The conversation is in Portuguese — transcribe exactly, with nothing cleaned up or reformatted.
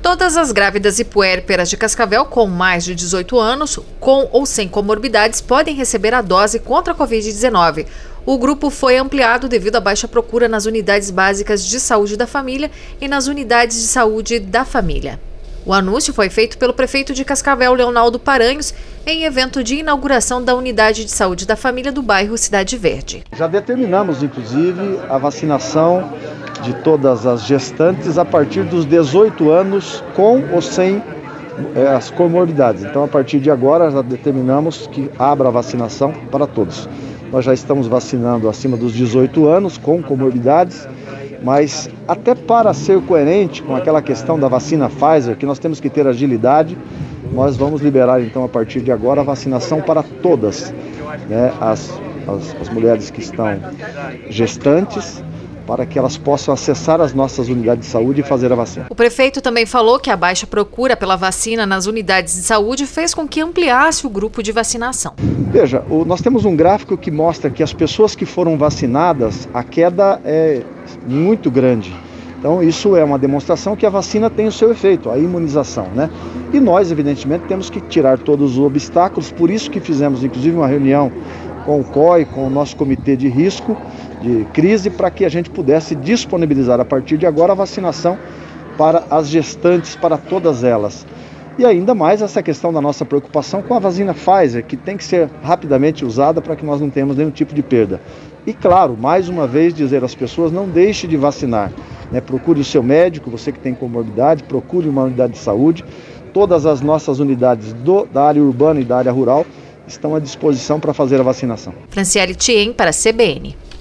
Todas as grávidas e puérperas de Cascavel com mais de dezoito anos, com ou sem comorbidades, podem receber a dose contra a covid dezenove. O grupo foi ampliado devido à baixa procura nas unidades básicas de saúde da família e nas unidades de saúde da família. O anúncio foi feito pelo prefeito de Cascavel, Leonaldo Paranhos, em evento de inauguração da unidade de saúde da família do bairro Cidade Verde. Já determinamos, inclusive, a vacinação de todas as gestantes a partir dos dezoito anos, com ou sem é, as comorbidades. Então, a partir de agora, já determinamos que abra a vacinação para todos. Nós já estamos vacinando acima dos dezoito anos, com comorbidades, mas até para ser coerente com aquela questão da vacina Pfizer, que nós temos que ter agilidade, nós vamos liberar então a partir de agora a vacinação para todas, né, as, as, as mulheres que estão gestantes, para que elas possam acessar as nossas unidades de saúde e fazer a vacina. O prefeito também falou que a baixa procura pela vacina nas unidades de saúde fez com que ampliasse o grupo de vacinação. Veja, o, nós temos um gráfico que mostra que as pessoas que foram vacinadas, a queda é muito grande. Então isso é uma demonstração que a vacina tem o seu efeito, a imunização, né? E nós, evidentemente, temos que tirar todos os obstáculos, por isso que fizemos inclusive uma reunião com o C O I, com o nosso comitê de risco, de crise, para que a gente pudesse disponibilizar a partir de agora a vacinação para as gestantes, para todas elas. E ainda mais essa questão da nossa preocupação com a vacina Pfizer, que tem que ser rapidamente usada para que nós não tenhamos nenhum tipo de perda. E claro, mais uma vez dizer às pessoas, não deixe de vacinar, né? Procure o seu médico, você que tem comorbidade, procure uma unidade de saúde. Todas as nossas unidades do, da área urbana e da área rural estão à disposição para fazer a vacinação. Franciele Thiem para a C B N.